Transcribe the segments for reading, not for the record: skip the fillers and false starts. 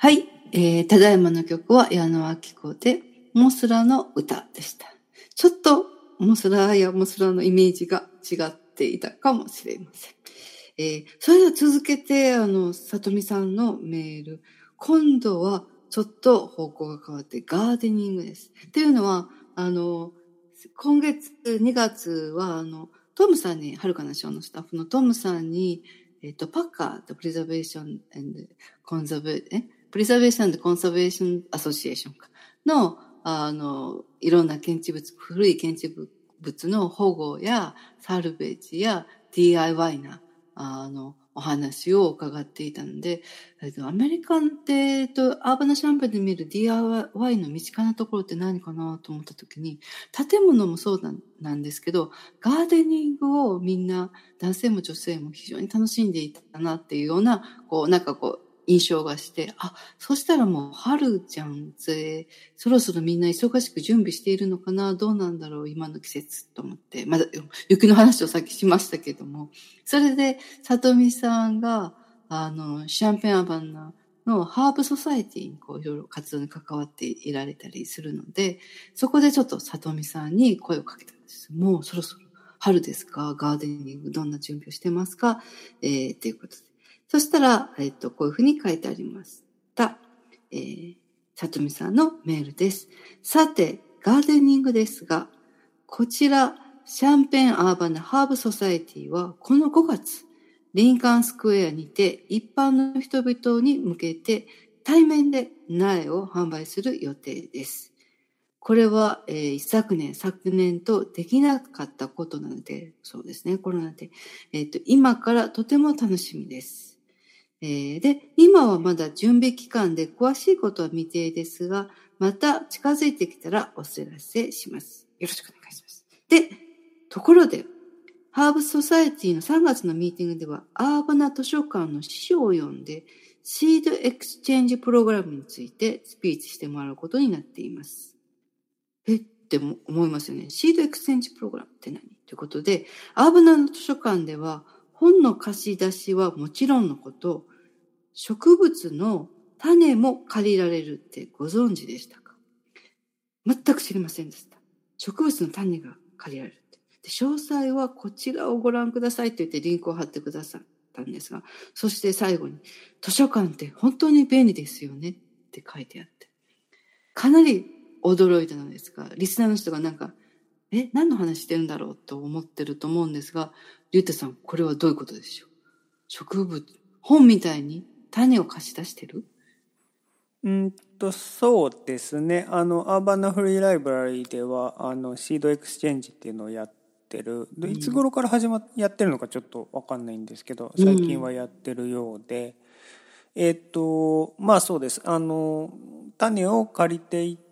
はい、ただいまの曲は矢野顕子でモスラの歌でした。ちょっとモスラやモスラのイメージが違っていたかもしれません。それでは続けてさとみさんのメール、今度はちょっと方向が変わってガーデニングです。っていうのは今月2月はトムさんに、はるかなショーのスタッフのトムさんにパッカー、プリザベーション&コンザベプリザベーション&コンサベーションアソシエーションのいろんな建築物、古い建築物の保護やサルベージや DIY なお話を伺っていたので、アメリカンでアーバナシャンプで見る DIY の身近なところって何かなと思った時に、建物もそうなんですけど、ガーデニングをみんな男性も女性も非常に楽しんでいたなっていうような印象がして、そしたらもう春じゃんぜ、そろそろみんな忙しく準備しているのかな、どうなんだろう今の季節と思って、まだ雪の話をさっきしましたけども、それで里見さんがシャンペーンアバンナのハーブソサエティにいろいろ活動に関わっていられたりするので、そこでちょっと里見さんに声をかけたんです。もうそろそろ春ですか、ガーデニングどんな準備をしてますか、ということで。そしたら、こういうふうに書いてありました。さとみさんのメールです。さて、ガーデニングですが、こちら、シャンペーンアーバナハーブソサエティは、この5月、リンカーンスクエアにて一般の人々に向けて対面で苗を販売する予定です。これは、昨年とできなかったことなので、そうですね、コロナで、今からとても楽しみです。で、今はまだ準備期間で詳しいことは未定ですが、また近づいてきたらお知らせします。よろしくお願いします。で、ところで、ハーブソサエティの3月のミーティングでは、アーバナ図書館の詩を読んで、シードエクスチェンジプログラムについてスピーチしてもらうことになっています。って思いますよね。シードエクスチェンジプログラムって何ということで、アーバナの図書館では、本の貸し出しはもちろんのこと、植物の種も借りられるってご存知でしたか？全く知りませんでした。植物の種が借りられるって。で、詳細はこちらをご覧くださいと言ってリンクを貼ってくださったんですが、そして最後に、図書館って本当に便利ですよねって書いてあって、かなり驚いたのですが、リスナーの人が何の話してるんだろうと思ってると思うんですが、リュウタさん、これはどういうことでしょう？植物、本みたいに種を貸し出してる？ そうですね。アーバナフリーライブラリーでは、シードエクスチェンジっていうのをやってる。いつ頃からやってるのかちょっとわかんないんですけど、最近はやってるようで、まあそうです。種を借りていって、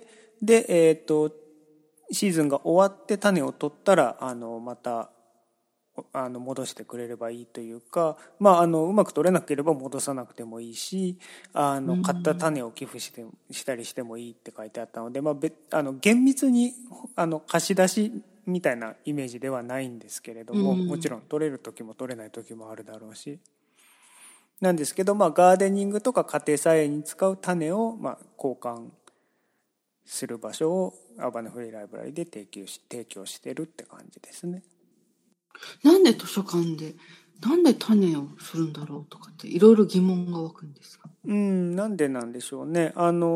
で、シーズンが終わって種を取ったら、また、戻してくれればいいというか、まあ、うまく取れなければ戻さなくてもいいし、買った種を寄付したりしてもいいって書いてあったので、まあ、厳密に貸し出しみたいなイメージではないんですけれども、もちろん取れる時も取れない時もあるだろうし、なんですけど、まあ、ガーデニングとか家庭菜園に使う種を、まあ、交換する場所をアーバナフリーライブラリで提供してるって感じですね。 なんで図書館で、なんで種をするんだろうとかっていろいろ疑問が湧くんですか？ なんでなんでしょうね。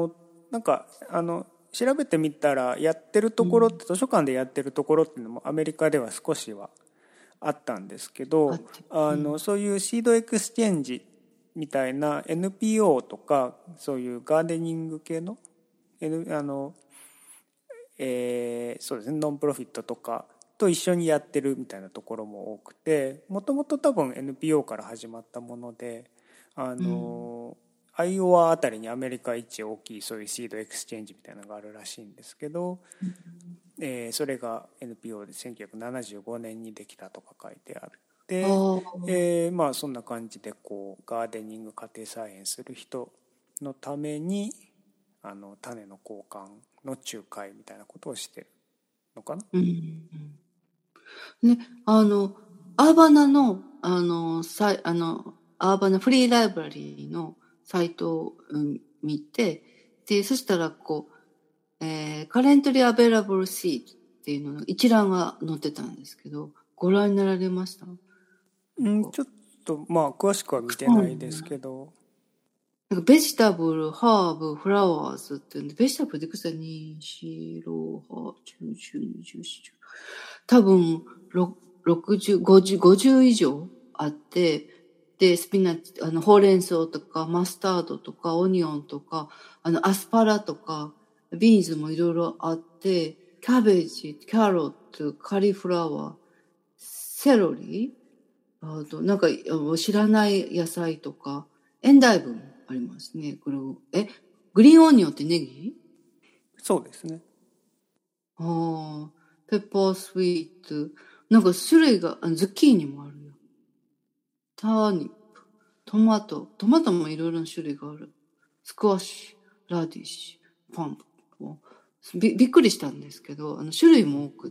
調べてみたらやってるところって、図書館でやってるところっていうのもアメリカでは少しはあったんですけど、そういうシードエクスチェンジみたいな NPO とか、そういうガーデニング系の、そうですね、ノンプロフィットとかと一緒にやってるみたいなところも多くて、もともと多分 NPO から始まったもので、アイオワあたりにアメリカ一大きいそういうシードエクスチェンジみたいなのがあるらしいんですけど、それが NPO で1975年にできたとか書いてあって、まあそんな感じでガーデニング家庭菜園する人のために種の交換の仲介みたいなことをしてるのかな。 ね、アーバナのアーバナフリーライブラリーのサイトを、見て、で、そしたらcurrently available seed っていうのの一覧が載ってたんですけど、ご覧になられました？ ちょっとまあ詳しくは見てないですけど、 なんかベジタブル、ハーブ、フラワーズっていうんで、ベジタブルでいくつだ ?2、4、6、8、10、12、14、多分、60、50以上あって、で、スピナッチ、ほうれん草とか、マスタードとか、オニオンとか、アスパラとか、ビーンズもいろいろあって、キャベジ、キャロット、カリフラワー、セロリ、あと、なんか、知らない野菜とか、エンダイブもありますね。これ、グリーンオニオンってネギ？ そうですね。 ああ、ペッパースイート。なんか種類が、ズッキーニもあるよ。ターニップ、トマトもいろいろな種類がある。スクワッシュ、ラディッシュ、パンプ。びっくりしたんですけど、種類も多くって、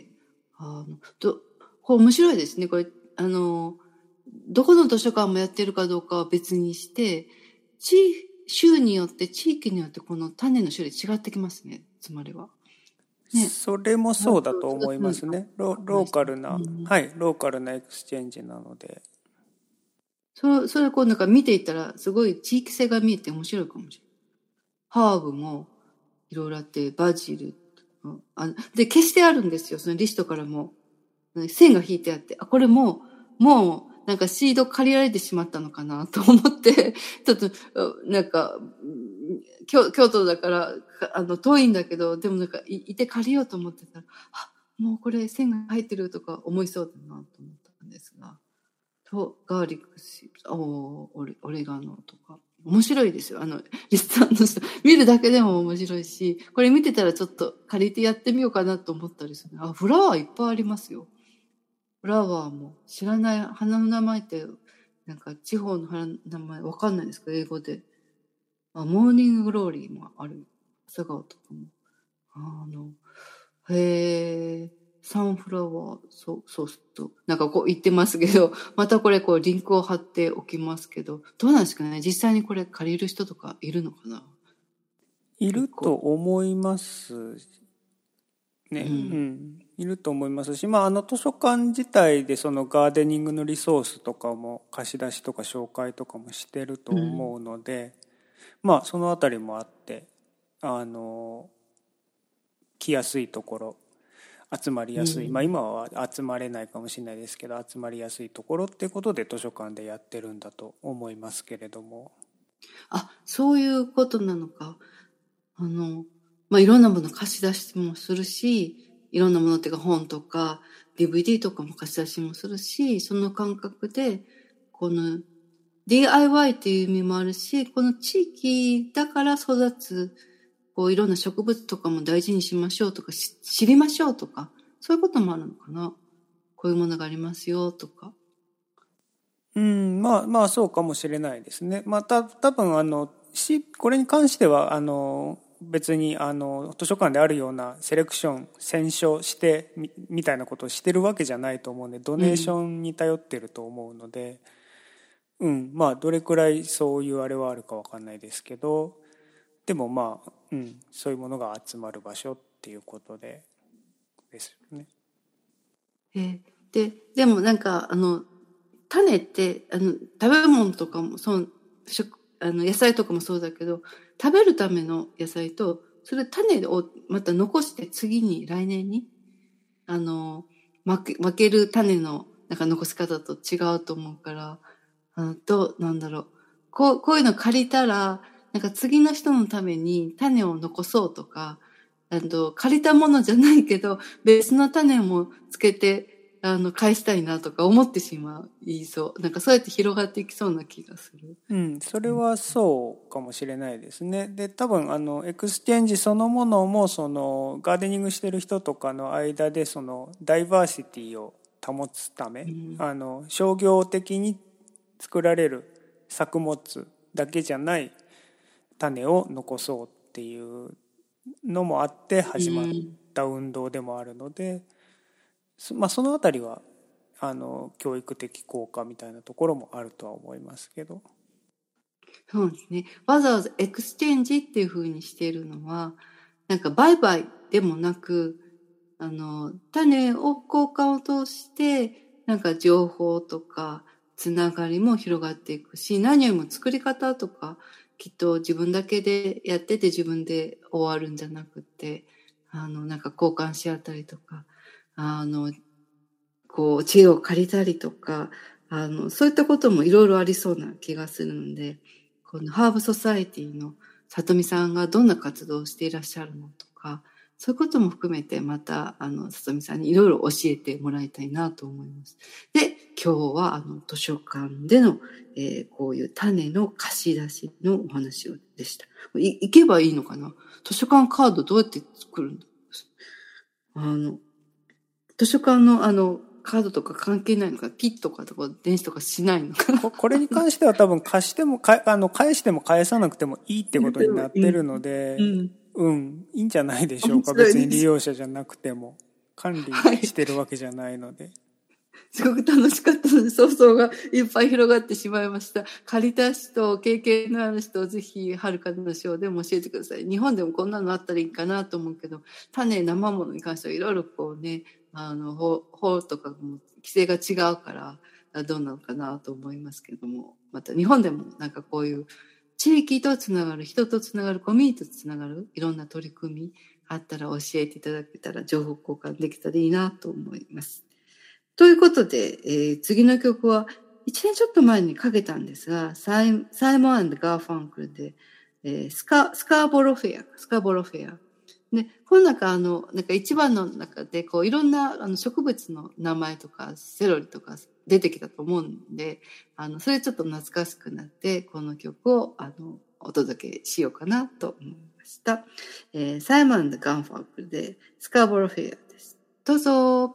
これ面白いですね。これ、どこの図書館もやってるかどうかは別にして、州によって、地域によってこの種の種類違ってきますね。つまりは。ね。 それもそうだと思いますね。ローカルな、はい、ローカルなエクスチェンジなので。 それなんか見ていったら、すごい地域性が見えて面白いかもしれない。ハーブもいろいろあって、バジル。で、消してあるんですよ。そのリストからも。線が引いてあって、これもなんかシード借りられてしまったのかなと思って、ちょっと、なんか、京都だから、遠いんだけど、でもなんか、いて借りようと思ってたら、もうこれ線が入ってるとか思いそうだなと思ったんですが、ガーリックシード、オレガノとか。面白いですよ。リストの人。見るだけでも面白いし、これ見てたらちょっと借りてやってみようかなと思ったりする。フラワーいっぱいありますよ。フラワーも知らない花の名前って、なんか地方の花の名前わかんないですか？英語で。モーニンググローリーもある。朝顔とかも。サンフラワー、そうなんか言ってますけど、またこれリンクを貼っておきますけど、どうなんですかね？実際にこれ借りる人とかいるのかな？ いると思いますね。いると思いますし、まあ、図書館自体でそのガーデニングのリソースとかも貸し出しとか紹介とかもしてると思うので、まあ、そのあたりもあって、来やすいところ、集まりやすい、まあ今は集まれないかもしれないですけど、集まりやすいところっていうことで図書館でやってるんだと思いますけれども。 そういうことなのか。いろんなもの貸し出しもするし、いろんなものっていうか本とか DVD とかも貸し出しもするし、その感覚で、この DIY っていう意味もあるし、この地域だから育つ、いろんな植物とかも大事にしましょうとか、知りましょうとか、そういうこともあるのかな。こういうものがありますよとか。 まあそうかもしれないですね。まあ多分これに関しては別に図書館であるようなセレクション選書してみたいなことをしてるわけじゃないと思うんで、ドネーションに頼ってると思うので、まあどれくらいそういうあれはあるかわかんないですけど、でもまあそういうものが集まる場所っていうことですよね。 でもなんか種って食べ物とかも野菜とかもそうだけど、食べるための野菜と、それ種をまた残して次に来年に負ける種のなんか残し方と違うと思うから、なんだろう。こういうの借りたら、なんか次の人のために種を残そうとか、借りたものじゃないけど、別の種もつけて、返したいなとか思ってしまいそう。なんかそうやって広がっていきそうな気がする。 それはそうかもしれないですね。で、多分エクスチェンジそのものもそのガーデニングしてる人とかの間でそのダイバーシティを保つため、商業的に作られる作物だけじゃない種を残そうっていうのもあって始まった運動でもあるので、まあそのあたりは教育的効果みたいなところもあるとは思いますけど。 そうですね。わざわざエクスチェンジっていう風にしているのは、なんか売買でもなく、種を交換を通して、なんか情報とか、つながりも広がっていくし、何よりも作り方とか、きっと自分だけでやってて自分で終わるんじゃなくて、なんか交換し合ったりとか、知恵を借りたりとか、そういったこともいろいろありそうな気がするので、このハーブソサエティの里見さんがどんな活動をしていらっしゃるのとか、そういうことも含めてまた、里見さんにいろいろ教えてもらいたいなと思います。で、今日は、図書館での、こういう種の貸し出しのお話でした。行けばいいのかな？図書館カードどうやって作るの？図書館のカードとか関係ないのか、ピッとか電子とかしないのかな。 これに関しては多分貸しても返しても返さなくてもいいってことになってるので、いいんじゃないでしょうか。別に利用者じゃなくても管理してるわけじゃないので。はい、 すごく楽しかったので、想像がいっぱい広がってしまいました。借りた人、経験のある人、ぜひ、はるかの章でも教えてください。日本でもこんなのあったらいいかなと思うけど、種、生物に関してはいろいろこうね、法とかも規制が違うから、どうなのかなと思いますけども、また日本でもなんかこういう地域とつながる、人とつながる、コミュニティとつながる、いろんな取り組みあったら教えていただけたら、情報交換できたらいいなと思います。ということで、次の曲は1年ちょっと前にかけたんですが、サイモン&ガーファンクルで、スカーボロフェア。で、この中、なんか一番の中で、こう、いろんな植物の名前とか、セロリとか出てきたと思うんで、それちょっと懐かしくなって、この曲を、お届けしようかなと思いました。サイモン&ガーファンクルで、スカーボロフェアです。どうぞ。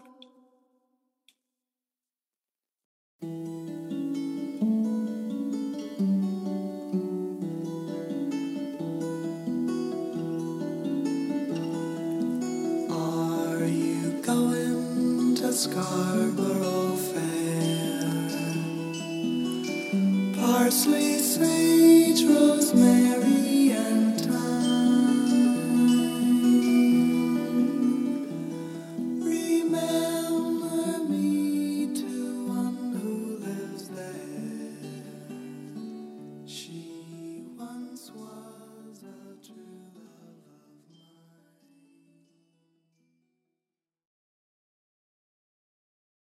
Scarborough Fair, parsley, sage, rosemary